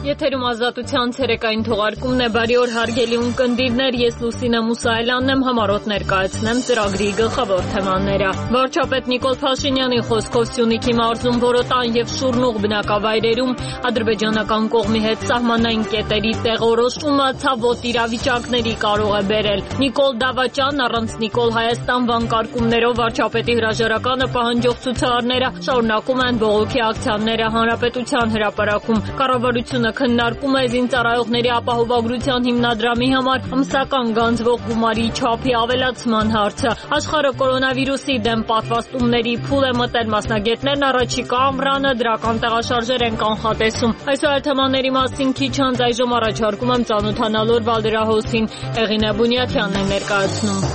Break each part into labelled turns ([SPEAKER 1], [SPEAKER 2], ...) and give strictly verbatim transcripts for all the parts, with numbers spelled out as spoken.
[SPEAKER 1] Եթերում ազատության ցերեկային թողարկումն է, բարի օր հարգելի ունկնդիրներ, ես Լուսինե Մուսայելյանն եմ, համառոտ ներկայացնեմ ծրագրի գլխավոր թեմաները։ Վարչապետ Նիկոլ Փաշինյանի խոսքով Սյունիքի մարզում Որոտան եւ Շուռնուղ բնակավայրերում ադրբեջանական կողմի հետ սահմանային կետերի տեղորոշումը ցավոտ իրավիճակների կարող է բերել։ Նիկոլ Դավաճան առանց Նիկոլ Հայաստան վանկարկումներով վարչապետի հրաժարականը պահանջող ցուցարարները շարունակում են բողոքի ակցիաները Հանրապետության հրապարակում։ Կառավարությունը քննարկում է զինծառայողների ապահովագրության հիմնադրամի համար ամսական գանձվող գումարի չափի ավելացման հարցը։ Աշխարհը կորոնավիրուսի դեմ պատվաստումների փուլ է մտել, մասնագետներն առաջիկա ամռանը դրական տեղաշարժեր են կանխատեսում։ Այսօր այդ թեմաների մասին քիչ անց այժմ առաջարկում եմ ծանոթանալու Վալդերահոսին։ Էղինե Բունյաթյանն է ներկայացնում։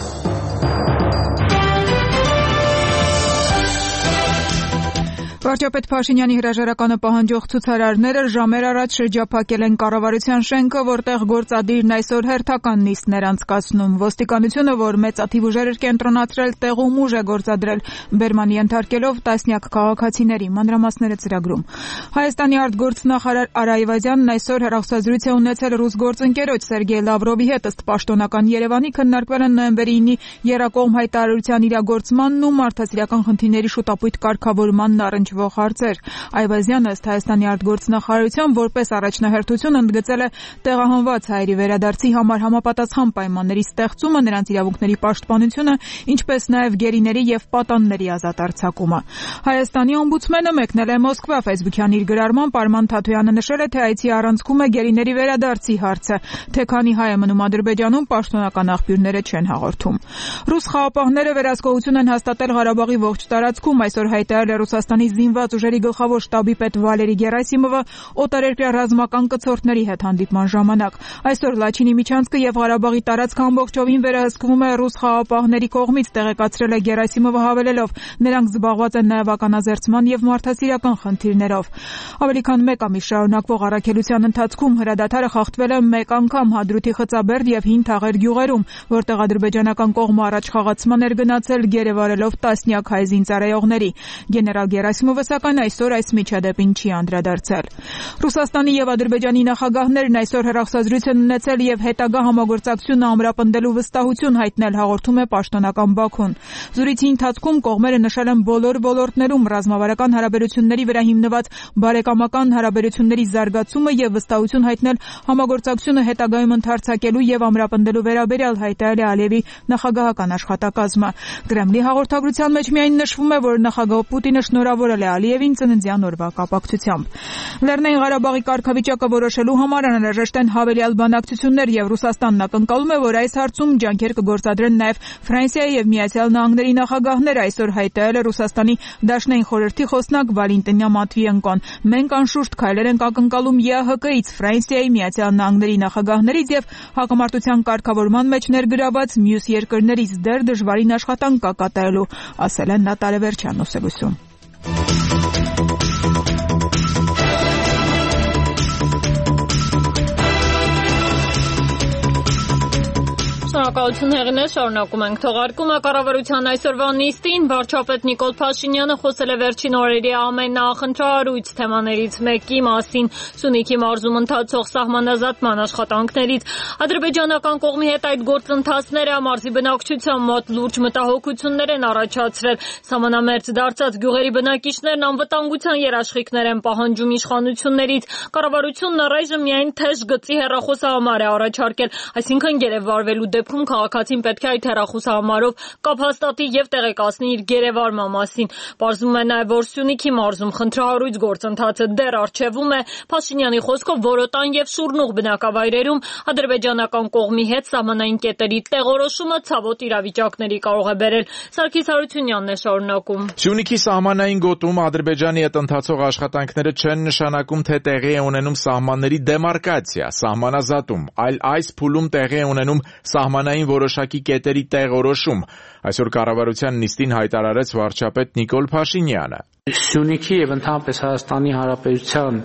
[SPEAKER 2] Վարչապետ Փաշինյանի հրաժարականը պահանջող ցուցարարները ժամեր առաջ շրջափակել են կառավարության շենքը, որտեղ գործադիրն այսօր հերթական նիստներ անցկացնում։ Ոստիկանությունը, որ մեծաթիվ ուժեր էր կենտրոնացրել, տեղում ուժ է գործադրել, բերման ենթարկելով տասնյակ քաղաքացիների, մանրամասները ծրագրում։ Հայաստանի արտգործնախարար Արա Այվազյանն այսօր հեռախոսազրույց է ունեցել ռուս գործընկերոջ Սերգեյ Լավրովի հետ, ըստ պաշտոնական Երևանի քննարկվել են նոյեմբերի ինի եռակողմ հայտարարության իրագործմանն ու մարդասիրական խնդիրների շուտապույտ կարգավորմանն առնչ հարցեր։ Այվազյանը ըստ Հայաստանի արտգործնախարարության որպես առաջնահերթություն ընդգծել է տեղահանված հայերի վերադարձի համար համապատասխան պայմանների ստեղծումը, նրանց իրավունքների պաշտպանությունը, ինչպես նաև գերիների եւ պատանների ազատ արձակումը։ Հայաստանի օմբուդսմենը մեկնել է Մոսկվա, Facebook-յան իր գրառմամբ Արման Թաթոյանը նշել է, թե այցի առանցքում է գերիների վերադարձի հարցը, թե քանի հայ է մնում Ադրբեջանում, պաշտոնական աղբյուրները չեն հաղորդում։ Ռուս խաղապահները վերահսկողություն են հաստատել Ղարաբաղի ողջ տարածքում, այսօր հայտարարել է Ռուսաստանի զինված ուժերի գլխավոր շտաբի պետ Վալերի Գերասիմովը օտարերկրյա ռազմական կցորդների հետ հանդիպման ժամանակ։ Այսօր Լաչինի միջանցքը եւ Ղարաբաղի տարածքը ամբողջովին վերահսկվում է ռուս խաղապահների կողմից, տեղեկացրել է Գերասիմովը, հավելելով, նրանք զբաղված են նաեւ ականաձերծման եւ մարդասիրական խնդիրներով։ Ավելի քան մեկ ամիս շարունակվող առաքելության ընթացքում հրադադարը խախտվել է մեկ անգամ Հադրութի Խծաբերդ եւ Հին Թաղեր գյուղերում, որտեղ ադրբեջանական կողմը առաջ խաղացման էր գնացել, գերեվարելով տասնյակ հայ զինծառայողների։ Գեներալ Գերասիմովը սակայն այսօր այս միջադեպին չի անդրադարձել։ Ռուսաստանի եւ Ադրբեջանի նախագահներն այսօր հեռախոսազրույց են ունեցել եւ հետագա համագործակցությունը ամրապնդելու վստահություն հայտնել, հաղորդում է պաշտոնական Բաքուն։ Զրույցի ընթացքում կողմերը նշել են բոլոր ոլորտներում ռազմավարական հարաբերությունների վրա հիմնված բարեկամական հարաբերությունների զարգացումը եւ վստահություն հայտնել համագործակցությունը հետագայում ընդարձակելու եւ ամրապնդելու վերաբերյալ, հայտարարել է Ալիևի նախագահական աշխատակազմը։ Կրեմլի հաղորդագրության մեջ միայն նշվում է, որ նախագահ Պուտինը շնորհավորել է Ալիևին ծննդյան օրվա կապակցությամբ։ Լեռնային Ղարաբաղի կարգավիճակը որոշելու համար անհրաժեշտ են հավելյալ բանակցություններ եւ Ռուսաստանն ակնկալում է, որ այս հարցում ջանքեր կգործադրեն նաեւ Ֆրանսիայի եւ Միացյալ Նահանգների նախագահները, այսօր հայտարարել է Ռուսաստանի Դաշնային խորհրդի խոսնակ Վալենտինա Մատվիենկոն։ Մենք անշուշտ քայլեր ենք ակնկալում ԵԱՀԿ-ից, Ֆրանսիայի, Միացյալ Նահանգների նախագահներից եւ հակամարտության կարգավորման մեջ ներգրաված մյուս երկրներից դեռ դժվարին աշխատանք կա կատարելու, ասել է Նատալիա Վերչանոսելուսում։
[SPEAKER 1] Շնորհակալություն Հեղինե, շարունակում ենք թողարկումը։ Կառավարության այսօրվա նիստին վարչապետ Նիկոլ Փաշինյանը խոսել է վերջին օրերի ամենախնդրահարույց թեմաներից մեկի մասին՝ Սյունիքի մարզում ընթացող սահմանազատման աշխատանքներից։ Ադրբեջանական կողմի հետ այդ գործընթացները մարզի բնակչության մոտ լուրջ մտահոգություններ են առաջացրել։ Սահմանամերձ դարձած գյուղերի բնակիչներն անվտանգության երաշխիքներ են պահանջում իշխանություններից։ Կառավարությունն առայժմ միայն թեժ գծի հեռախոսահամար է առաջարկել, այսինքն գերեվարվելու դեպքում քաղաքացին պետք է այդ հեռախոսահամարով կապ հաստատի եւ տեղեկացնի իր գերեվարման մասին։ Պարզվում է նաեւ, որ Սյունիքի մարզում խնդրահարույց գործընթացը դեռ առջևում է։ Փաշինյանի խոսքով Որոտան եւ Շուռնուղ բնակավայրերում ադրբեջանական կողմի հետ սահմանային կետերի տեղորոշումը ցավոտ իրավիճակների կարող է բերել։ Սարգիս Հարությունյանն է շարունակում։
[SPEAKER 3] Սյունիքի սահմանային գոտում Ադրբեջանի հետ ընթացող աշխատանքները չեն նշանակում, թե տեղի է ունենում սահմանների դեմարկացիա, սահմանազատում, այլ այս փուլում տեղի է ունենում սահմանային որոշակի կետերի տեղորոշում, այսօր կառավարության նիստին հայտարարեց վարչապետ Նիկոլ Փաշինյանը։
[SPEAKER 4] Սյունիքի եւ ընդհանրապես Հայաստանի Հանրապետության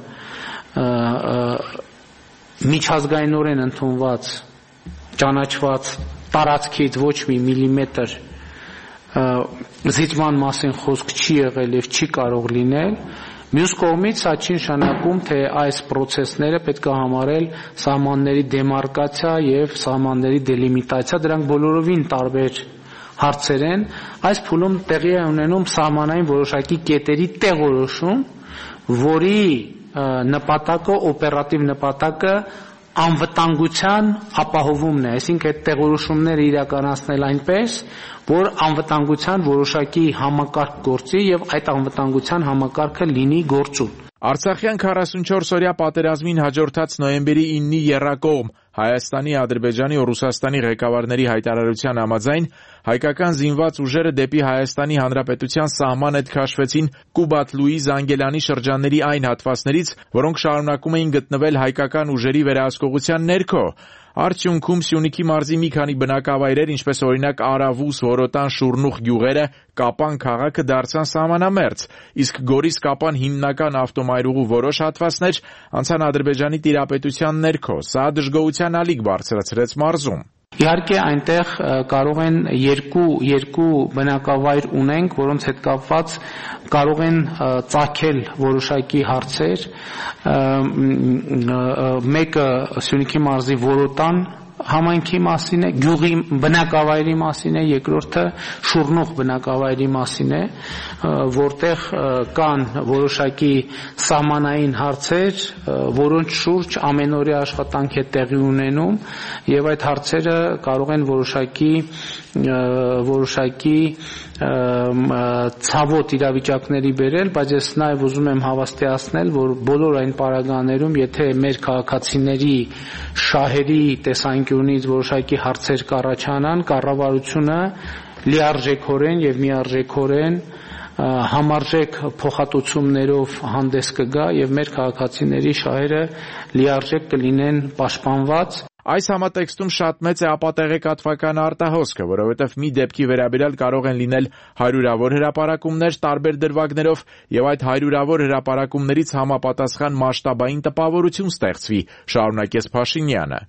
[SPEAKER 4] միջազգայինորեն ընդունված, ճանաչված տարածքից ոչ մի միլիմետր զիջման մասին խոսք չի եղել եւ չի կարող լինել, Մյուս կողմից սա չի նշանակում, թե այս process-ները պետք է համարել սահմանների դեմարկացիա եւ սահմանների դելիմիտացիա, դրանք բոլորովին տարբեր հարցեր են։ Այս փուլում տեղի է ունենում սահմանային որոշակի կետերի տեղորոշում, որի նպատակը, օպերատիվ նպատակը անվտանգության ապահովումն է, այսինքն այդ տեղորոշումները իրականացնել այնպես, որ անվտանգության որոշակի համակարգ գործի եւ այդ անվտանգության համակարգը լինի գործուն։
[SPEAKER 3] Արցախյան քառասունչորս օրյա պատերազմին հաջորդած նոյեմբերի իննի եռակողմ Հայաստանի, Ադրբեջանի ու Ռուսաստանի ղեկավարների հայտարարության համաձայն հայկական զինված ուժերը դեպի Հայաստանի Հանրապետության սահման հետ քաշվեցին Կուբատ-Լուի Զանգելանի շրջանների այն հատվածներից, որոնք շարունակում էին գտնվել հայկական ուժերի վերահսկողության ներքո։ Արդյունքում Սյունիքի մարզի մի քանի բնակավայրեր, ինչպես օրինակ Արավուս, Որոտան, Շուրնուխ գյուղերը, Կապան քաղաքը դարձան սահմանամերձ, իսկ Գորիս-Կապան հիմնական ավտոմայրուղու որոշ հատվածներ անցան Ադրբեջանի տիրապետության ներքո։ Սա դժգոհության ալիք բարձրացրեց մարզում։
[SPEAKER 4] Իհարկե այնտեղ կարող են երկու երկու բնակավայր ունենք, որոնց հետ կապված կարող են ծագել որոշակի հարցեր, մեկը Սյունիքի մարզի Որոտան համայնքի մասին է, գյուղի բնակավայրի մասին է, երկրորդը Շուրնուխ բնակավայրի մասին է, որտեղ կան որոշակի սահմանային հարցեր, որոնց շուրջ ամենօրյա աշխատանք է տեղի ունենում եւ այդ հարցերը կարող են որոշակի որոշակի ցավոտ իրավիճակների բերել, բայց ես նաև ուզում եմ հավաստիացնել, որ բոլոր այն պարագաներում, եթե մեր քաղաքացիների շահերի տեսանկյունից որոշակի հարցեր կառաջանան, կառավարությունը լիարժեքորեն եւ միարժեքորեն համարժեք փոխհատուցումներով հանդես կգա եւ մեր քաղաքացիների շահերը լիարժեք կլինեն պաշտպանված։
[SPEAKER 3] Այս համատեքստում շատ մեծ է ապատեղեկատվական արտահոսքը, որովհետև մի դեպքի վերաբերյալ կարող են լինել հարյուրավոր հրապարակումներ տարբեր դրվագներով եւ այդ հարյուրավոր հրապարակումներից համապատասխան մասշտաբային տպավորություն ստեղծվի, շարունակեց Փաշինյանը։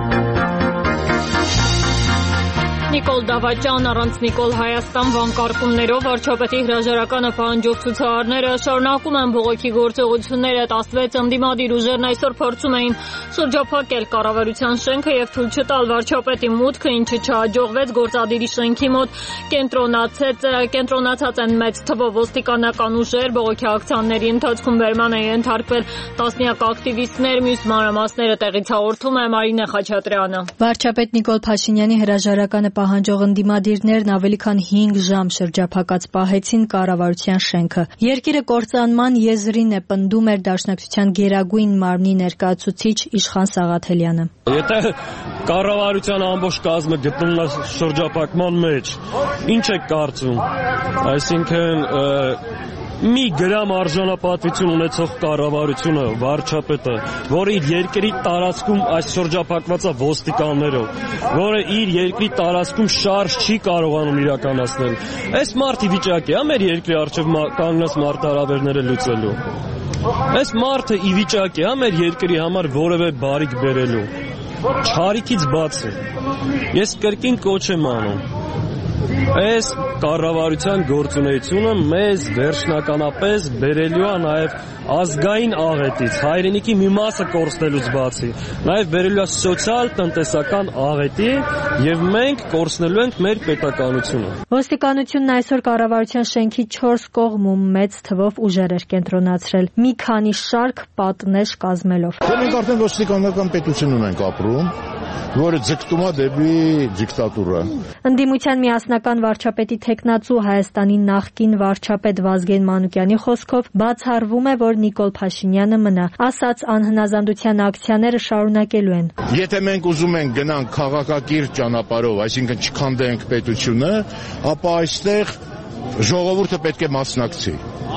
[SPEAKER 1] Նիկոլ Դավաճան առանց Նիկոլ Հայաստան վանկարկումներով վարչապետի հրաժարականը պահանջող ցուցարարները շարունակում են բողոքի գործողությունները։ տասնվեց ընդդիմադիր ուժերն այսօր փորձում էին շրջափակել կառավարության շենքը եւ թույլ չտալ վարչապետի մուտքը, ինչը չհաջողվեց։ Գործադիրի շենքի մոտ կենտրոնացած կենտրոնացած են մեծ թվով ոստիկանական ուժեր։ Բողոքի ակցիաների ընթացքում բերման են ենթարկվել տասնյակ ակտիվիստներ, մյուս մանրամասները տեղից հաղորդում է Մարինե Խաչատրյանը։
[SPEAKER 5] Վարչապետ Նիկոլ Փաշինյանի հրաժարականը պահանջող ընդդիմադիրներն ավելի քան հինգ ժամ շրջափակած պահեցին կառավարության շենքը։ Երկիրը կործանման եզրին է, պնդում էր Դաշնակցության գերագույն մարմնի ներկայացուցիչ Իշխան Սաղաթելյանը։
[SPEAKER 6] Եթե կառավարության ամբողջ կազմը գտնվում է շրջափակման մեջ, ինչ եք կարծում։ Այսինքն մի գրամ արժանապատվություն ունեցող կառավարությունը, վարչապետը, որը իր երկրի տարածքում այս շրջափակվածա ոստիկաններով, որը իր երկրի տարածքում շարժ չի կարողանում իրականացնել։ Այս մարդի վիճակի է մեր երկրի առջև կանգնած մարտահրավերները լուծելու։ Այս մարդը ի վիճակի է մեր երկրի համար որևէ բարիք բերելու։ Չարիքից բացի։ Ես կրկին կոչ եմ անում։ Այս կառավարության գործունեությունը մեզ վերջնականապես բերելու է նաև ազգային աղետից, հայրենիքի մի մասը կորցնելուց բացի, նաև բերելու է սոցիալ-տնտեսական աղետի եւ մենք կորցնելու ենք մեր պետականությունը։
[SPEAKER 5] Ոստիկանությունն այսօր կառավարության շենքի չորս կողմում մեծ թվով ուժեր էր կենտրոնացրել, մի քանի շարք պատնեշ կազմելով։
[SPEAKER 7] Մենք արդեն ոստիկանական պետությունում ենք ապրում, որը ձգտում է դեպի դիկտատուրա։
[SPEAKER 5] Ընդդիմության միասնական վարչապետի թեկնածու Հայաստանի նախկին վարչապետ Վազգեն Մանուկյանի խոսքով բացառվում է, որ Նիկոլ Փաշինյանը մնա, ասաց անհնազանդության ակցիաները շարունակելու են։
[SPEAKER 7] Եթե մենք ուզում ենք գնանք քաղաքակիրթ ճանապարհով, այսինքն չքանդենք պետությունը, ապա այստեղ ժողովուրդը պետք է մասնակցի։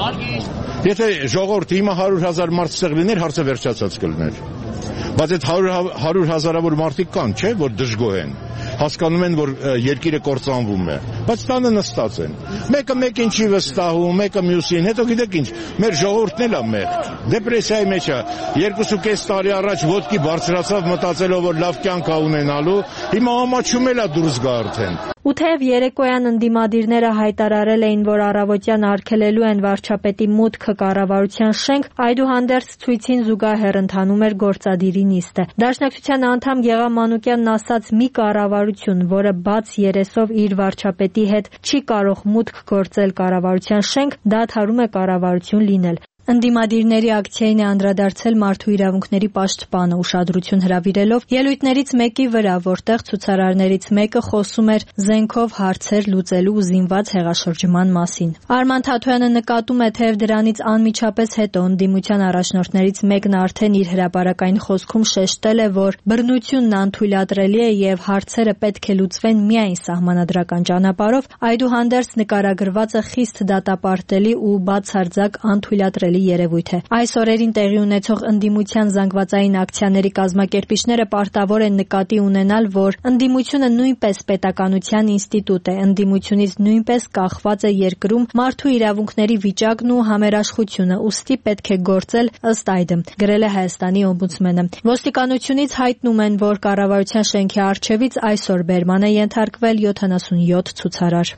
[SPEAKER 7] Եթե ժողովուրդը հիմա հարյուր հազար մարդ ստեղ լիներ, հարցը վերջացած կլիներ։ Բայց այդ հարյուր հազարավոր մարդիկ կան, չէ, որ դժգոհ են, հասկանում են, որ երկիրը կործանվում է, բայց տանը նստած են։ Մեկը մեկին չի վստահում, մեկը մյուսին, հետո գիտեք ինչ, մեր ժողովուրդն էլ է մեղք, դեպրեսիայի մեջ է, երկուսուկես տարի առաջ ոտքի բարձրացավ մտածելով, որ լավ կյանք է ունենալու, հիմա ամաչում էլ է դուրս գա արդեն։
[SPEAKER 5] Ու թեև երեկոյան ընդդիմադիրները հայտարարել էին, որ առավոտյան արգելելու են վարչապետի մուտքը կառավարության շենք, այդուհանդերձ ցույցին զուգահեռ ընթանում էր գործադիրի նիստը։ Դաշնակցության անդամ Գեղամ Մանուկյանն ասաց՝ մի կառավարություն, որը բաց երեսով իր վարչապետի հետ չի կարող մուտք գործել կառավարության շենք, դադարում է կառավարություն լինել։ Ընդդիմադիրների ակցիային է անդրադարձել Մարդու իրավունքների պաշտպանը, ուշադրություն հրավիրելով ելույթներից մեկի վրա, որտեղ ցուցարարներից մեկը խոսում էր զենքով հարցեր լուծելու ու զինված հեղաշրջման մասին։ Արման Թաթոյանը նկատում է, թեև դրանից անմիջապես հետո ընդդիմության առաջնորդներից մեկն արդեն իր հրապարակային խոսքում շեշտել է, որ բռնությունն անթույլատրելի է եւ հարցերը պետք է լուծվեն միայն սահմանադրական ճանապարհով, այդուհանդերձ նկարագրվածը խիստ դատապարտելի ու բացարձակ անթույլատրելի երևույթ է։ Այս օրերին տեղի ունեցող ընդդիմության զանգվածային ակցիաների կազմակերպիչները պարտավոր են նկատի ունենալ, որ ընդդիմությունը նույնպես պետականության ինստիտուտ է, ընդդիմությունից նույնպես կախված է երկրում մարդու իրավունքների վիճակն ու համերաշխությունը, ուստի պետք է գործել ըստ այդմ, գրել է Հայաստանի օմբուդսմենը։ Ոստիկանությունից հայտնում են, որ կառավարության շենքի առջևից այսօր բերման է ենթարկվել յոթանասունյոթ ցուցարար։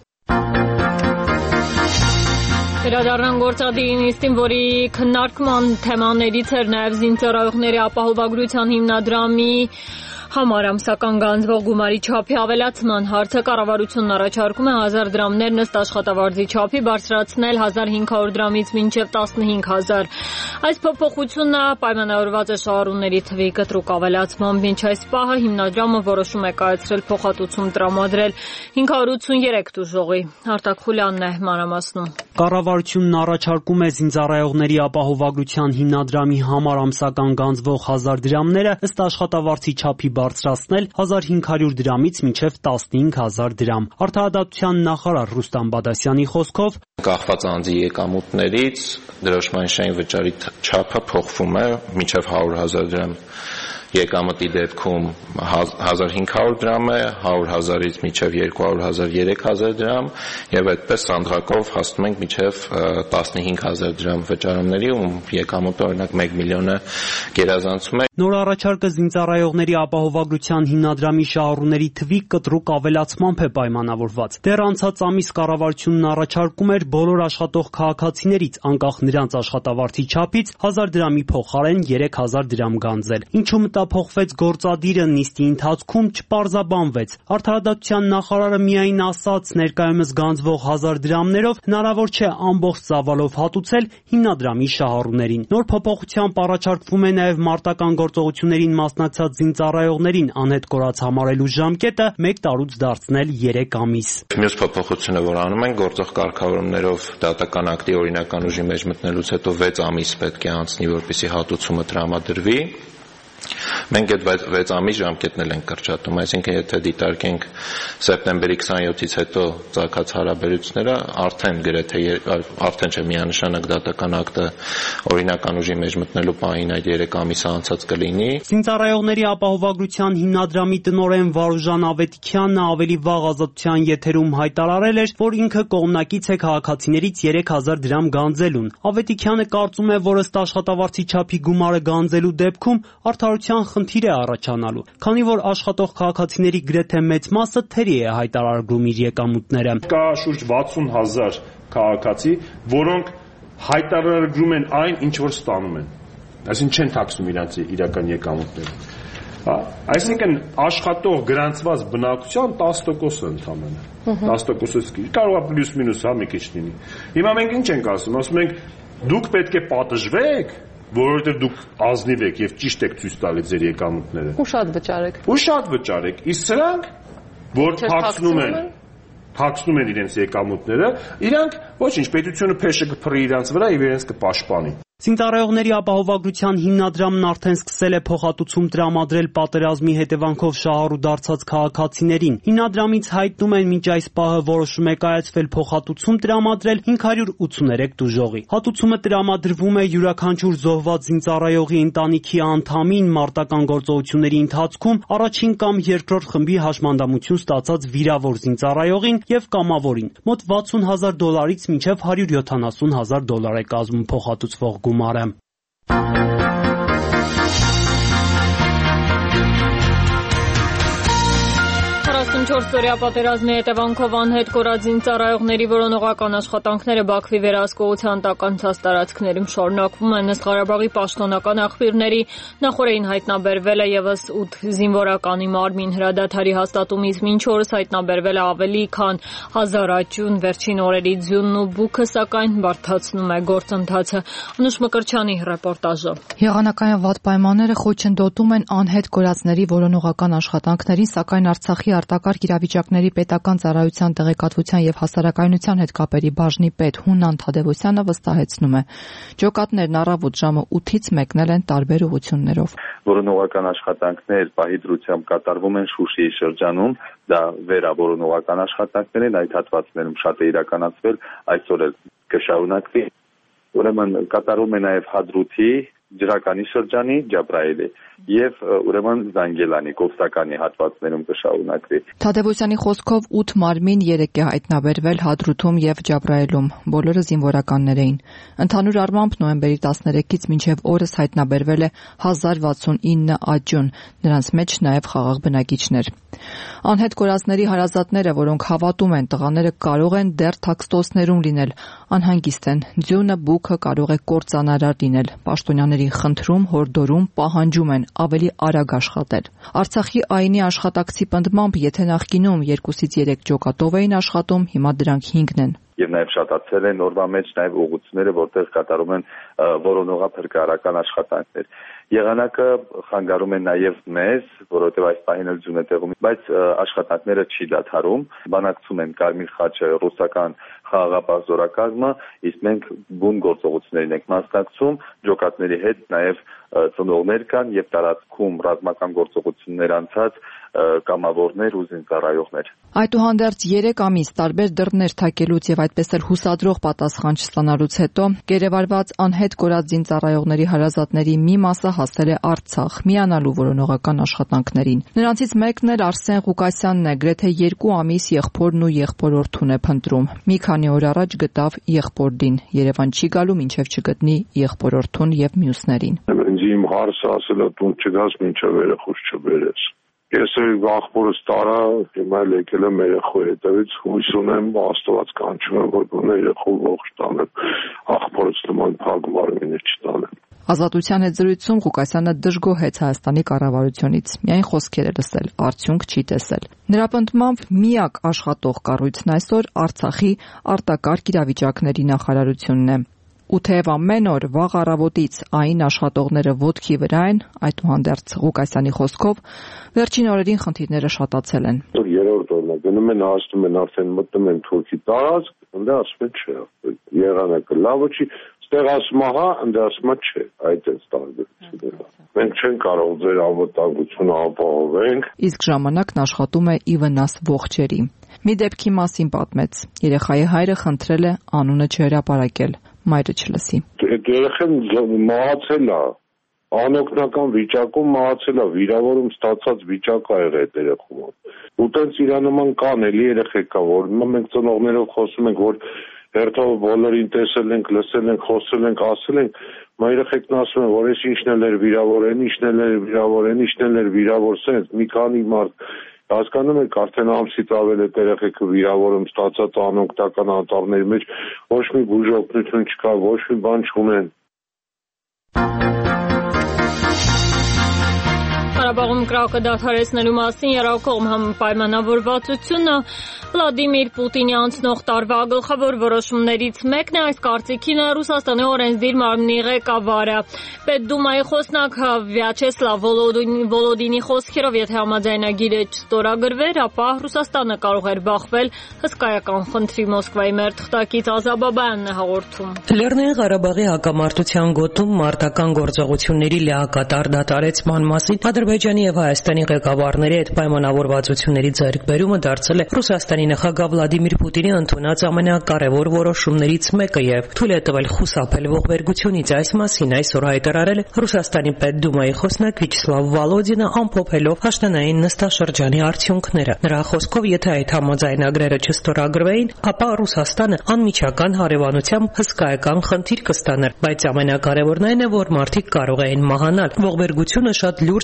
[SPEAKER 1] Վերադառնանք գործադիրի նիստին, որի քննարկման թեմաներից էր նաև զինծառայողների ապահովագրության հիմնադրամի համար ամսական գանձվող գումարի չափի ավելացման հարցը։ Կառավարությունն առաջարկում է հազար դրամներն ըստ աշխատավարձի չափի բարձրացնել հազար հինգ հարյուր դրամից մինչև տասնհինգ հազար։ Այս փոփոխությունը պայմանավորված է շահառուների թվի կտրուկ ավելացմամբ։ Մինչ այս պահը հիմնադրամը որոշում է կայացրել փոխհատուցում տրամադրել հինգ հարյուր ութսուներեք տուժողի։ Արտակ Խուլյանն է մանրամասնում։
[SPEAKER 8] Կառավարությունն առաջարկում է զինծառայողների ապահովագրության հիմնադրամի համար ամսական գանձվող հազար դրամները ըստ աշխատավարձի չափի բարձրացնել հազար հինգ հարյուր դրամից մինչև տասնհինգ հազար դրամ։ Արտահայտության նախարար Ռուստամ Բադասյանի խոսքով
[SPEAKER 9] կախված անձի եկամուտներից դրոշմանային շենք վճարի չափը փոխվում է մինչև հարյուր հազար դրամ։ Եկամտի դեպքում հազար հինգ հարյուր դրամ է, հարյուր հազարից մինչև երկու հարյուր հազար երեք հազար դրամ եւ այդպես սանդղակով հասնում ենք մինչև տասնհինգ հազար դրամ վճարումների ու եկամուտը օրինակ մեկ միլիոնը գերազանցում է։
[SPEAKER 8] Նոր առաջարկը զինծառայողների ապահովագրության հիմնադրամի շահառուների թվի կտրուկ ավելացմամբ է պայմանավորված։ Դեռ անցած ամիս կառավարությունն առաջարկում էր բոլոր աշխատող քաղաքացիներից անկախ նրանց աշխատավարձի չափից հազար դրամի փոխարեն երեք հազար դրամ գանձել։ Ինչու մտափոխվեց գործադիրը նիստի ընթացքում չպարզաբանվեց։ Արտահայտության նախարարը միայն ասաց ներկայումս գանձվող հազար դրամներով հնարավոր չէ ամբողջ ծավալով հատուցել հիմնադրամի շահառուներին։ Նոր փոփոխությամբ առաջարկվում է նաև մարտական գործողություններին մասնակցած զինծառայողներին անհետ կորած համարելու ժամկետը մեկ տարուց դարձնել երեք ամիս։
[SPEAKER 9] Մյուս փոփոխությունը, որ անում են, գործող կարգավորումներով դատական ակտի օրինական ուժի մեջ մտնելուց հետո վեց ամիս պետք է անցնի, որպեսզի հատուցումը տրամադրվի։ Մենք այդ վեց ամիս ժամկետն ենք կրճատում, այսինքն եթե դիտարկենք սեպտեմբերի քսանյոթից հետո ծագած հարաբերությունները, արդեն գրեթե արդեն չէ միանշանակ դատական ակտը օրինական ուժի մեջ մտնելու պահին այդ երեք ամիսը անցած կլինի։
[SPEAKER 8] Զինծառայողների ապահովագրության հիմնադրամի տնօրեն Վարուժան Ավետիքյանն ավելի վաղ ազատության եթերում հայտարարել էր, որ ինքը կողմնակից է քաղաքացիներից երեք հազար դրամ գանձելուն։ Ավետիքյանը կարծում է, որ ըստ աշխատավարձի չափի գումարը գանձելու դեպքում արդարության խնդիր է առաջանալու, քանի որ աշխատող քաղաքացիների գրեթե մեծ մասը թերի է հայտարարում իր եկամուտները։
[SPEAKER 10] Կա շուրջ վաթսուն հազար քաղաքացի, որոնք հայտարարում են այն, ինչ որ ստանում են, այսինքն չեն թաքցնում իրենց իրական եկամուտները։ Այսինքն աշխատող գրանցված բնակության տասը տոկոսը ընդամենը։ տասը տոկոսից կարող է պլյուս մինուս հա մի քիչ լինի։ Հիմա մենք ինչ ենք ասում, ասում ենք դուք պետք է պատժվեք, որովհետև դուք ազնիվ եք եւ ճիշտ եք ցույց տալիս ձեր եկամուտները։
[SPEAKER 11] Ու շատ վճարեք։
[SPEAKER 10] Ու շատ վճարեք։ Իսկ սրանք, որ թաքցնում են, թաքցնում են իրենց եկամուտները, իրանք ոչինչ, պետությունը փեշը կփռի իրանց վրա եւ իրենց կպաշտպանի։
[SPEAKER 8] Զինծառայողների ապահովագրության հիմնադրամն արդեն սկսել է փոխհատուցում տրամադրել պատերազմի հետևանքով շահառու դարձած քաղաքացիներին։ Հիմնադրամից հայտնում են մինչ այս պահը որոշում է կայացվել փոխհատուցում տրամադրել հինգ հարյուր ութսուներեք տուժողի։ Հատուցումը տրամադրվում է յուրաքանչյուր զոհված զինծառայողի ընտանիքի անդամին մարտական գործողությունների ընթացքում առաջին կամ երկրորդ խմբի հաշմանդամություն ստացած վիրավոր զինծառայողին եւ կամավորին։ Մոտ վաթսուն հազար դոլարից մինչեւ հարյուր յոթանասուն հազար դոլար է կազմում փոխհատուցվող գումարը։
[SPEAKER 1] քսաներկու պատերազմի հետևանքով անհետ կորածին ծառայողների որոնողական աշխատանքները Բաքվի վերահսկողության տակ անցած տարածքներում շարունակվում են։ Ըստ Ղարաբաղի պաշտոնական աղբյուրների նախորդին հայտնաբերվել է ևս ութ զինվորականի մարմին։ Հրադադարի հաստատումից մինչ օրս հայտնաբերվել է ավելի քան հազար աճյուն։ Վերջին օրերի ձյունն ու բուքը սակայն բարդացնում է գործընթացը։ Անուշ Մկրտչյանի ռեպորտաժը։
[SPEAKER 11] Եղանակային վատ պայմանները խոչընդոտում են անհետ կորածների որոնողական աշխատանքներին, սակայն Արցախի արտակարգ իրավիճակների պետական ծառայության տեղեկատվության եւ հասարակայնության հետ կապերի բաժնի պետ Հունան Թադևոսյանը վստահեցնում է. ջոկատներն առավոտ ժամը ութից մեկնել են տարբեր ուղղություններով։
[SPEAKER 12] Որոնողական աշխատանքներ պահի դրությամբ կատարվում են Շուշիի շրջանում, դա վերավորոնողական աշխատանքներ են, այդ հատվածներում շատ է իրականացվել, այսօր էլ կշարունակվի։ Ուրեմն կատարում է նաև Հադրութի, Ջրականի շրջանի, Ջաբրայելի եւ ուրեմն Զանգելանի, Կովսականի հատվածներում կշարունակվի։
[SPEAKER 11] Թադևոսյանի խոսքով ութ մարմին երեկ է հայտնաբերվել Հադրութում եւ Ջաբրայելում, բոլորը զինվորականներ էին։ Ընդհանուր առմամբ նոյեմբերի տասներեքից մինչեւ օրս հայտնաբերվել է հազար վաթսունինը աճյուն, նրանց մեջ նաեւ խաղաղ բնակիչներ։ Անհետ կորածների հարազատները, որոնք հավատում են տղաները կարող են դեռ թաքստոսներում լինել, անհանգիստ են։ Ձյունը, բուքը կարող է կործանարար լինել։ Պաշտոնյաներին խնդրում, հորդորում, պահանջում են ավելի արագ աշխատել։ Արցախի ԱԻՆ-ի աշխատակցի պնդմամբ, եթե նախկինում երկուսից երեք ջոկատով էին աշխատում, հիմա դրանք հինգն են։
[SPEAKER 12] Եվ նաև շատացել են օրվա մեջ նաև ուղղությունները, որտեղ կատարում են որոնողափրկարարական աշխատանքներ։ Եղանակը խանգարում է նաև մեզ, որովհետև այս պահին էլ ձյուն է տեղում, բայց աշխատանքները չի դադարում, բանակցում են Կարմիր խաչը, ռուսական խաղաղապահ զորակազմը, իսկ մենք բուն գործողություններին ենք մասնակցում, ջոկատների հետ նաև ծնողներ կան եւ տարածքում ռազմական գործողություններ անցած կամավորներ ու զինծառայողներ։
[SPEAKER 11] Այդուհանդերձ երեք ամիս տարբեր դռներ թակելուց եւ այդպես էլ հուսադրող պատասխան չստանալուց հետո գերեվարված անհետ կորած զինծառայողների հարազատների մի մասը հասել է Արցախ, միանալու որոնողական աշխատանքներին։ Նրանցից մեկն էլ Արսեն Ղուկասյանն է, գրեթե երկու ամիս եղբորն ու եղբորորդուն է փնտրում։ Մի քանի օր առաջ գտավ եղբորդին։ Երևան չի գալու, մինչև չգտնի եղբորորդուն եւ մյուսներին։
[SPEAKER 13] Իմ հարցը ասել է տուն չգաս, մինչև երեխուս չբերես։ Ես էլ աղբորս տարա, հիմա էլ եկել եմ երեխու հետևից, հույս ունեմ, Աստված կանչում եմ, որ գոնե երեխու ողջ տանեմ, աղբորս նման փակ մարմինը չտանեմ։
[SPEAKER 11] Ազատության հետ զրույցում Ղուկասյանը դժգոհեց Հայաստանի կառավարությունից։ Միայն խոսքեր է լսել, արդյունք չի տեսել։ Նրա պնդմամբ միակ աշխատող կառույցն այսօր Արցախի արտակարգ իրավիճակների նախարարությունն է։ Ու թեև ամեն օր վաղ առավոտից այն աշխատողները ոտքի վրա են, այդուհանդերձ Ղուկասյանի խոսքով վերջին օրերին խնդիրները շատացել են։
[SPEAKER 13] Երրորդ օրն է, գնում են, ասում են, արդեն մտնում են Թուրքի տարածք, ընդ ասում են չէ, եղանակը լավը չի, ստեղ ասում ահա, ընդ ասում չէ, այդ է տարբերությունը։ Մենք չենք կարող ձեր անվտանգությունը ապահովենք։
[SPEAKER 11] Իսկ ժամանակն աշխատում է ի վնաս ողջերի։ Մի դեպքի մասին պատմեց։ Երեխայի հայրը խնդրել է անունը չհրապարակել, մայրը չլսի։
[SPEAKER 13] Երեխան մահացել է, անօգնական վիճակում մահացել է, վիրավորում ստացած վիճակ ա եղել այդ երեխու մոտ։ Ու տենց իրա նման կան էլի երեխեք կա, որ մենք ծնողներով խոսում ենք, որ հերթով բոլորին տեսել ենք, լսել ենք, խոսել ենք, ասել ենք, մա երեխեքն ասում են, որ ես ինչն էլ էր վիրավոր, են ինչն էլ էր վիրավոր, են ինչն էլ էր վիրավոր, սենց մի քանի մարդ հասկանում եք, արդեն ամսից ավել է երեխեքը վիրավորում ստացած անօգնական անտառների մեջ, ոչ մի բուժօգնություն չկա, ոչ մի բան չունեն։
[SPEAKER 1] Ղարաբաղում կրակը դադարեցնելու մասին երակողմ համապայմանավորվածությունը Վլադիմիր Պուտինի անցնող տարվա գլխավոր որոշումներից մեկն է, այս կարծիքին է Ռուսաստանի օրենսդիր մարմնի ղեկավարը։ Պետդումայի խոսնակ Վյաչեսլավ Վոլոդինի խոսքերով, եթե համաձայնագիրը չստորագրվեր, ապա Ռուսաստանը կարող էր բախվել հսկայական խնդրի։ Մոսկվայի մեր թղթակից Ազա Բաբայանն է հաղորդում։
[SPEAKER 14] Լեռնային Ղարաբաղի հակամարտության գոտում մարտական գործողությունների լիակատար դադարեցման մասին Ադրբեջանի եւ Հայաստանի ղեկավարների հետ պայմանավորվածությունների ձեռքբերումը դարձել է Ռուսաստանի նախագահ Վլադիմիր Պուտինի ընդունած ամենակարևոր որոշումներից մեկը եւ թույլ է տվել խուսափել ողբերգությունից։ Այս մասին այսօր հայտարարել է Ռուսաստանի Պետդումայի խոսնակ Վյաչեսլավ Վոլոդինը, ամփոփելով աշնանային նստաշրջանի արդյունքները։ Նրա խոսքով, եթե այդ համաձայնագրերը չստորագրվեին, ապա Ռուսաստանը անմիջական հարևանությամբ հսկայական խնդիր կստանար, բայց ամենակարևորն այն է, որ մարդիկ կարող էին մահանալ։ Ողբերգությունը շատ լուրջ կլիներ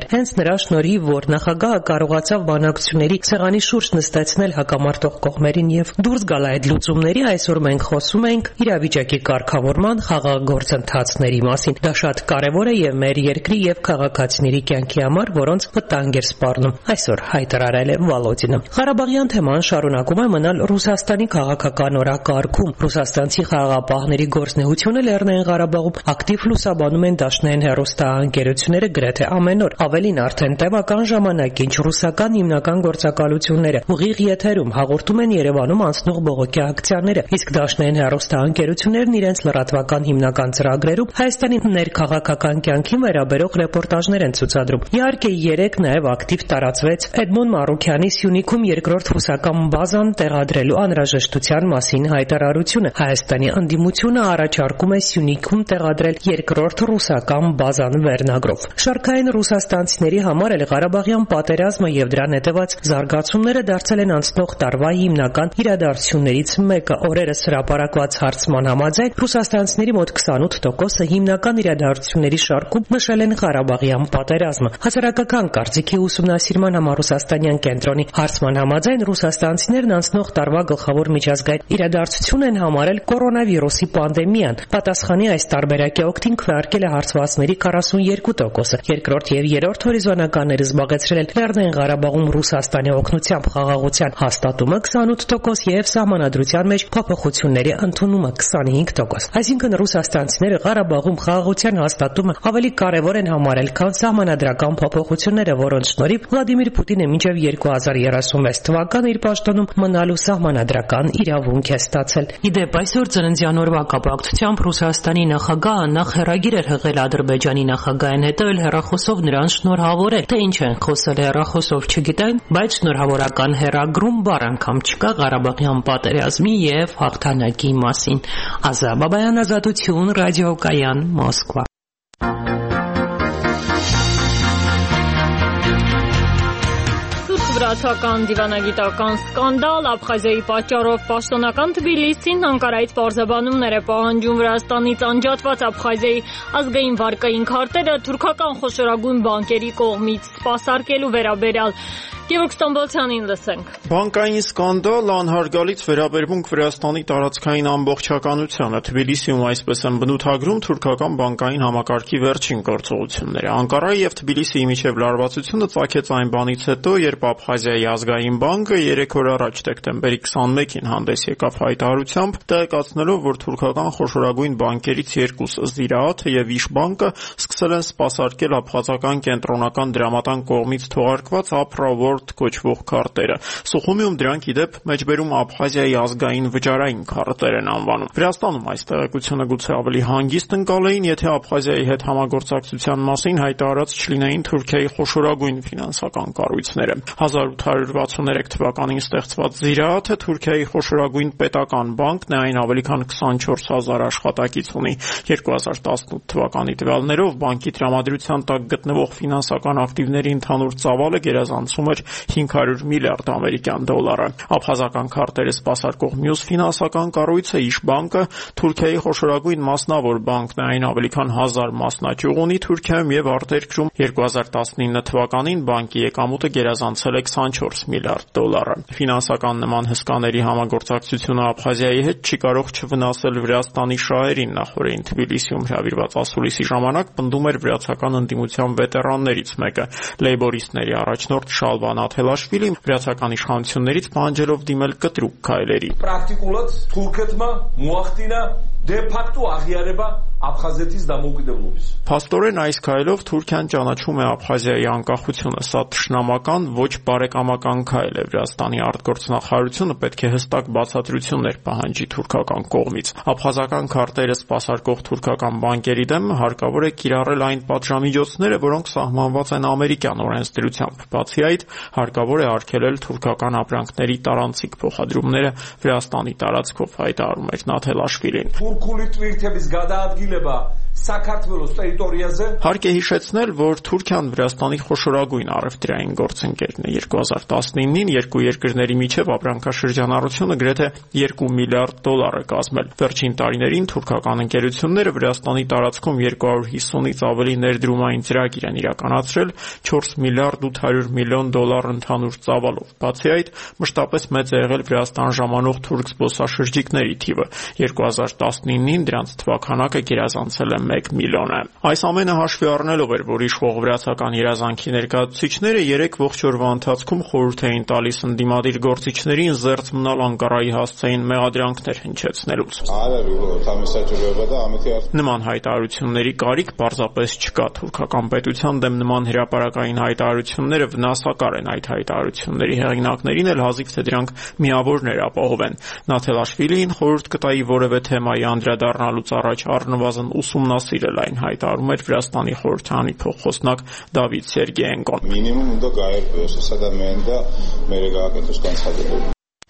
[SPEAKER 14] էր։ Հենց նրա շնորհիվ, որ նախագահը կարողացավ բանակցությունների սեղանի շուրջ նստեցնել հակամարտող կողմերին եւ դուրս գալ այդ լուծումների, այսօր մենք խոսում ենք իրավիճակի կարգավորման խաղաղ գործընթացների մասին։ Դա շատ կարեւոր է եւ մեր երկրի եւ քաղաքացիների կյանքի համար, որոնց վտանգ էր սպառնում, այսօր հայտարարել է Վալոդինը։ Ղարաբաղյան թեման շարունակում է մնալ Ռուսաստանի քաղաքական օրակարգում։ Ռուսաստանցի խաղաղապահների գործնեությունը Լեռնային Ղարաբաղում ակտիվ լուսաբանում են դաշնային հեռուստաընկերությունները գրեթե ամեն օր։ Ավելին, արդեն տևական ժամանակ ինչ ռուսական հիմնական գործակալությունները ուղիղ եթերում հաղորդում են Երևանում անցնող բողոքի ակցիաները, իսկ դաշնային հեռուստաընկերություններն իրենց լրատվական հիմնական ծրագրերում Հայաստանի ներքաղաքական կյանքին վերաբերող ռեպորտաժներ են ցուցադրում։ Իհարկե, երեք նաև ակտիվ տարածվեց Էդմոն Մարուքյանի Սյունիքում երկրորդ ռուսական բազան տեղադրելու անհրաժեշտության մասին հայտարարությունը։ Հայաստանի ընդդիմությունը առաջարկում է Սյունիքում տեղադրել երկրորդ ռուսական բազան վերնագրով։ Շարքային ռուսաստանցիների համար էլ Ղարաբաղյան պատերազմը եւ դրան հետեւած զարգացումները դարձել են անցնող տարվա հիմնական իրադարձություններից մեկը։ Օրերս հրապարակված հարցման համաձայն ռուսաստանցիների մոտ քսանութ տոկոսը հիմնական իրադարձությունների շարքում նշել են Ղարաբաղյան պատերազմը։ Հասարակական կարծիքի ուսումնասիրման համար ռուսաստանյան կենտրոնի հարցման համաձայն ռուսաստանցիներն անցնող տարվա գլխավոր միջազգային իրադարձություն են համարել կորոնավիրուսի պանդեմիան։ Պատասխանի այս տարբերակի օգտին քվեարկել է հարցվածների քառասունյոթ տոկոսը։ Երկրորդ եւ երրորդ հորիզոնականները զբաղեցրել են Լեռնային Ղարաբաղում Ռուսաստանի օգնությամբ խաղաղության հաստատումը քսանութ տոկոս եւ սահմանադրության մեջ փոփոխությունների ընդունումը քսանհինգ տոկոս։ Այսինքն ռուսաստանցիները Ղարաբաղում խաղաղության հաստատումը ավելի կարևոր են համարել, քան սահմանադրական փոփոխությունները, որոնց շնորհիվ Վլադիմիր Պուտինը մինչև երկու հազար երեսունվեց թվականը իր պաշտոնում մնալու սահմանադրական իրավունք է ստացել։ Իդեպ այսօր ծննդյան օրվա կապակցությամբ Ռուսաստանի նախագահը նախ հեռագիր էր հղել Ադրբեջանի նախագահին, հետո էլ հեռախոսով նրան շնորհավորել։ Թե ինչ են խոսել հեռախոսով չգիտեն, բայց շնորհավորական հեռագրում բառ անգամ չկա Ղարաբաղյան պատերազմի եւ հաղթանակի մասին։ Ազա Բաբայան, Ազատություն, Ռադիոկայան, Մոսկվա։
[SPEAKER 1] Վրացական դիվանագիտական սկանդալ, Աբխազիայի պատճառով պաշտոնական Թբիլիսին Անկարայից պարզաբանումներ է պահանջում Վրաստանից անջատված Աբխազիայի ազգային վարկային քարտերը թուրքական խոշորագույն բանկերի կողմից սպասարկելու վերաբերյալ։ Գևորգ Ստամբոլցյանին լսենք։
[SPEAKER 15] Բանկային սկանդալ անհարգալից վերաբերմունք Վրաստանի տարածքային ամբողջականությանը։ Թբիլիսիում այսպես են բնութագրում թուրքական բանկային համակարգի վերջին գործողությունները։ Անկարայի եւ Թբիլիսիի միջև լարվածությունը ծագեց այն բանից հետո, երբ Աբխազիայի ազգային բանկը երեք օր առաջ դեկտեմբերի քսանմեկին հանդես եկավ հայտարարությամբ, տեղեկացնելով, որ թուրքական խոշորագույն բանկերից երկուսը՝ Զիրաաթը եւ Իշբանկը սկսել են սպասարկել աբխազական կենտրոնական դրամատան կողմից թողարկված Ապրավորդ կոչվող քարտերը։ Սուխումիում դրանք ի դեպ մեջբերում Աբխազիայի ազգային վճարային քարտեր են անվանում։ Վրաստանում այս տեղեկությունը գուցե ավելի հանգիստ ընկալեին, եթե Աբխազիայի հետ համագործակցության մասին հայտարարած չլինեին Թուրքիայի խոշորագույն ֆինանսական կառույցները։ հազար ութ հարյուր վաթսուններեք թվականին ստեղծված Զիրաաթը Թուրքիայի խոշորագույն պետական բանկն է, այն ավելի քան քսանչորս հազար աշխատակից ունի։ երկու հազար տասնութ թվականի տվյալներով բանկի տրամադրության տակ գտնվող ֆինանսական ակտիվների ընդհանուր ծավալը գերազանցում էր հինգ հարյուր միլիարդ ամերիկյան դոլարը։ Աբխազական քարտերը սպասարկող մյուս ֆինանսական կառույցը Իշբանկը Թուրքիայի խոշորագույն մասնավոր բանկն է, այն ավելի քան հազար մասնաճյուղ ունի Թուրքիայում եւ արտերկրում։ երկու հազար տասնինը թվականին բանկի եկամուտը գերազանցել է քսանչորս միլիարդ դոլարը։ Ֆինանսական նման հսկաների համագործակցությունը Աբխազիայի հետ չի կարող չվնասել Վրաստանի շահերին։ Նախորդին Թբիլիսիում հրավիրված ասուլիսի ժամանակ պնդում էր վրացական ընդդիմության վետերաններից մեկը, լեյբորիստների առաջնորդ Շալվան Աթելաշվիլին, վրացական իշխանություններից պահանջելով դիմել կտրուկ քայլերի։
[SPEAKER 16] Պրակտիկულად թուրքეთმა muaxtina de facto აღიარება Աբխազეთის დამოუკიდებლობის։
[SPEAKER 15] Փաստորեն այս քայլով Թուրքիան ճանաչում է Աբխազիայի անկախությունը։ Սա թշնամական, ոչ բարեկամական քայլ է։ Վրաստանի արտգործնախարարությունը պետք է հստակ բացատրություններ պահանջի թուրքական կողմից։ Աբխազական քարտերը սպասարկող թուրքական բանկերի դեմ հարկավոր է կիրառել այն պատժամիջոցները, որոնք սահմանված են ամերիկյան օրենսդրությամբ։ Բացի այդ, հարկավոր է արգելել թուրքական ապրանքների տարանցիկ փոխադրումները Վրաստանի տարածքով, հայտարարում էր Նաթելաշվիլին։
[SPEAKER 16] Թուրքული տվիրթების გადაადგილება საქართველოს տերիտորիაზე։
[SPEAKER 15] Հարկ է հիշեցնել, որ Թուրքիան Վրաստանի խոշորագույն առևտրային գործընկերն է։ երկու հազար տասնինին երկու երկրների միջև ապրանքաշրջանառությունը գրեթե երկու միլիարդ դոլար է կազմել։ Վերջին տարիներին թուրքական ընկերությունները Վրաստանի տարածքում երկու հարյուր հիսունից ավելի ներդրումային ծրագիր են իրականացրել չորս միլիարդ ութ հարյուր միլիոն դոլար ընդհանուր ծավալով։ Բացի այդ, մշտապես մեծ է եղել Վրաստան ժամանող թուրք զբոսաշրջիկների թիվը։ երկու հազար տասնինին դրանց թվաքանակը գերազանցել է մեկ միլիոն է։ Այս ամենը հաշվի առնելով էր, որ իշխող վրացական երազանքի ներկայացուցիչները երեք ողջ օրվա ընթացքում խորհուրդ էին տալիս ընդդիմադիր գործիչներին զերծ մնալ Անկարայի հասցեին մեղադրանքներ հնչեցնելուց։ Նման հայտարարությունների կարիք պարզապես չկա։ Թուրքական պետության դեմ նման հրապարակային հայտարարությունները վնասակար են։ Այդ հայտարարությունների հեղինակներին էլ հազիվ թե դրանք միավորներ ապահովեն։ Նաթելաշվիլին խորհուրդ կտայի որևէ թեմայի անդրադառնալուց առաջ առնվազն ուսումնասիրել այն, հայտարարում էր Վրաստանի խորհրդարանի փոխխոսնակ Դավիթ Սերգեենկոն։
[SPEAKER 17] Մինիմում դա գայր պրոսեսը դա մենდა մերեգակետուս կանցադրել։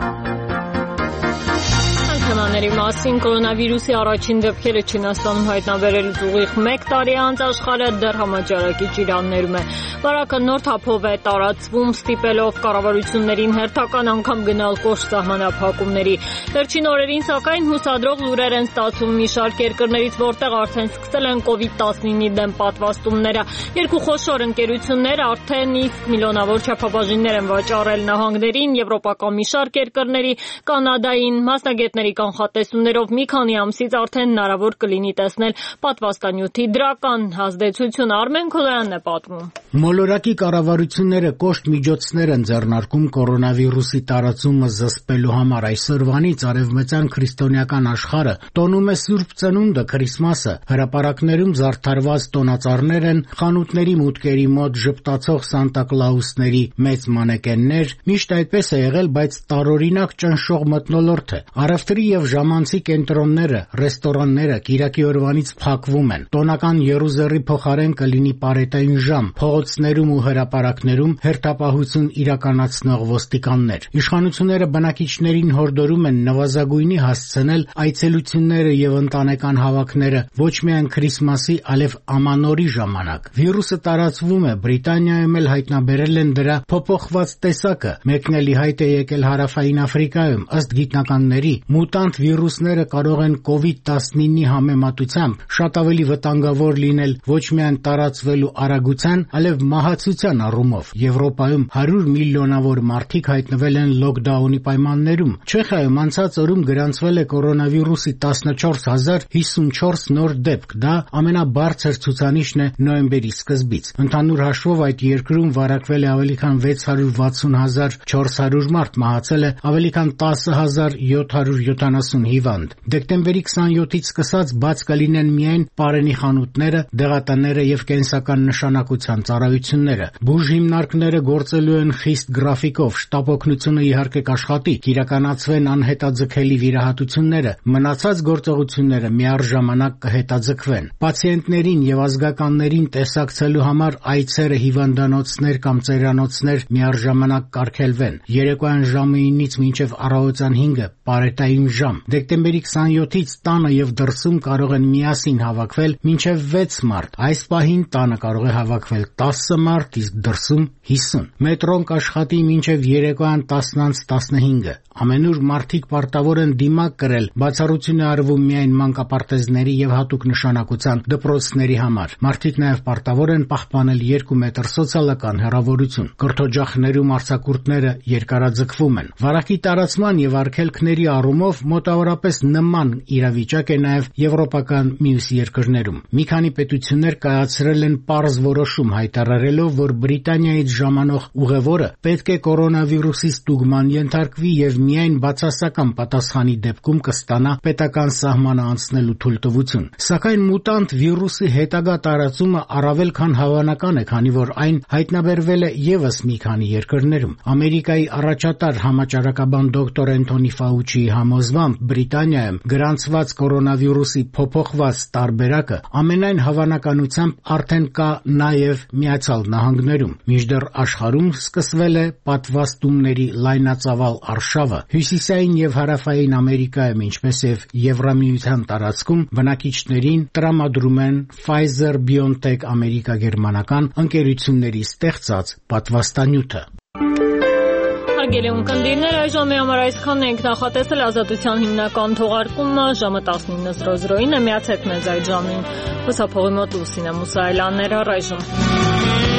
[SPEAKER 1] Հանքանաների մասին կորոնավիրուսի առաջին դեպքերը Չինաստանում հայտնաբերելուց ուղիղ մեկ տարի անց աշխարհը դեռ համաճարակի ճիրաններում է։ Վարակը նոր թափով է տարածվում, ստիպելով կառավարություններին հերթական անգամ գնալ կոշտ սահմանափակումների։ Վերջին օրերին, սակայն, հուսադրող լուրեր են ստացվում մի շարք երկրներից, որտեղ արդեն սկսել են կովիդ տասնինի դեմ պատվաստումները։ Երկու խոշոր ընկերություններ արդեն իսկ միլիոնավոր չափաբաժիններ են վաճառել նահանգներին, եվրոպական մի շարք երկրների, Կանադային, մասնագետների կանխատեսումներով մի քանի ամսից արդեն հնարավոր կլինի տեսնել պատվաստանյութի դրական ազդեցություն։ Արմեն Քոլոյանն է պատմում։
[SPEAKER 18] Մոլորակի կառավարությունները կոշտ միջոցներ են ձեռնարկում կորոնավիրուսի տարածումը զսպելու համար։ Այսօրվանից արևմտյան քրիստոնեական աշխարհը տոնում է Սուրբ Ծնունդը, Քրիսմասը։ Հրապարակներում զարդարված տոնածառներ են, խանութների մուտքերի մոտ ժպտացող Սանտա Կլաուսների մեծ մանեկեններ։ Միշտ այդպես է եղել, բայց տարօրինակ ճնշող մթնոլորտ է։ Առևտրի եւ ժամանցի կենտրոնները, ռեստորանները կիրակի օրվանից փակվում են։ Տոնական եռուզեռի փոխարեն կլինի պարետային ժամ, փողոցներում ու հրապարակներում հերթապահություն իրականացնող ոստիկաններ։ Իշխանությունները բնակիչներին հորդորում են նվազագույնի հասցնել այցելությունները եւ ընտանեկան հավաքները ոչ միայն Քրիսմասի, այլև Ամանորի ժամանակ։ Վիրուսը տարածվում է, Բրիտանիայում էլ հայտնաբերել են դրա փոփոխված տեսակը։ Մեկն էլ ի հայտ է եկել Հարավային Աֆրիկայում։ Ըստ գիտնականների, մուտանտ վիրուսները կարող են կովիդ տասնինի համեմատությամբ շատ ավելի վտանգավոր լինել ոչ միայն տարածվելու արագության, այլև մահացության առումով։ Եվրոպայում հարյուր միլիոնավոր մարդիկ հայտնվել են լոկդաունի պայմաններում։ Չեխիայում անցած օրում գրանցվել է կորոնավիրուսի տասնչորս հազար հիսունչորս նոր դեպք։ Դա ամենաբարձր ցուցանիշն է նոյեմբերի սկզբից։ Ընդհանուր հաշվով այդ երկրում վարակվել է ավելի քան վեց հարյուր վաթսուն հազար չորս հարյուր մարդ, մահացել է ավելի քան տասը հազար յոթ հարյուր յոթանասուն հիվանդ։ Դեկտեմբերի քսանյոթից սկսած բաց կլինեն միայն պարենի խանութները, դեղատները եւ կենսական նշանակության ծառայությունները։ Բուժ հիմնարկները գործելու են խիստ գրաֆիկով, շտապ օգնությունը իհարկե կաշխատի, կիրականացվեն անհետաձգելի վիրահատությունները, մնացած գործողությունները միառժամանակ կհետաձգվեն։ Պացիենտներին եւ ազգականներին տեսակցելու համար այցերը, հիվանդանոցներ կամ ծերանոցներ միառժամանակ կարգելվեն։ Երեկոյան ժամը ինից մինչև առավոտյան հինգը պարետային ժամ։ Դեկտեմբերի քսանյոթից տանը եւ դրսում կարող են միասին հավաքվել մինչև վեց մարդ։ Այս պահին տանը կարող է հավաքվել տասը մարդ, իսկ դրսում հիսուն։ Մետրոն կաշխատի մինչև երեկոյան տասն անց տասնհինգը։ Ամենուր մարդիկ պարտավոր են դիմակ կրել, բացառություն է արվում միայն մանկապարտեզների եւ հատուկ նշանակության դպրոցների համար։ Մարդիկ նաեւ պարտավոր են պահպանել երկու մետր սոցիալական հեռավորություն։ Կրթօջախներում արձակուրդները երկարաձգվում են։ Վարակի տարածման եւ արգելքների առումով մոտավորապես նման իրավիճակ է նաեւ եվրոպական մյուս երկրներում։ Մի քանի պետություններ կայացրել են պարզ որոշում, հայտարարելով, որ Բրիտանիայից ժամանող ուղևորը պետք է կորոնավիրուսի ստուգման ենթարկվի եւ միայն բացասական պատասխանի դեպքում կստանա պետական սահմանը անցնելու թույլտվություն։ Սակայն մուտանտ վիրուսի հետագա տարածումը առավել քան հավանական է, քանի որ այն հայտնաբերվել է եւս մի քանի երկրներում։ Ամերիկայի առաջատար համաճարակաբան դոկտոր Էնթոնի Ֆաուչիի համոզմամբ Բրիտանիայում գրանցված կորոնավիրուսի փոփոխված տարբերակը ամենայն հավանականությամբ արդեն կա նաև Միացյալ Նահանգներում, մինչդեռ աշխարհում սկսվել է պատվաստումների լայնածավալ արշավը, հյուսիսային եւ հարավային Ամերիկայում, ինչպես եւ Եվրամիության տարածքում բնակիչներին տրամադրում են Pfizer-BioNTech ամերիկա-գերմանական ընկերությունների ստեղծած պատվաստանյութը։
[SPEAKER 1] Հարգելի ունկնդիրներ, այժմ համար այսքանն ենք նախատեսել Ազատության հիմնական թողարկումը ժամը տասնինը զրո զրոին է, միացեք մեզ այդ ժամին։ Հուսափողի մոտ Լուսինե Մուսայելյաններ առայժմ։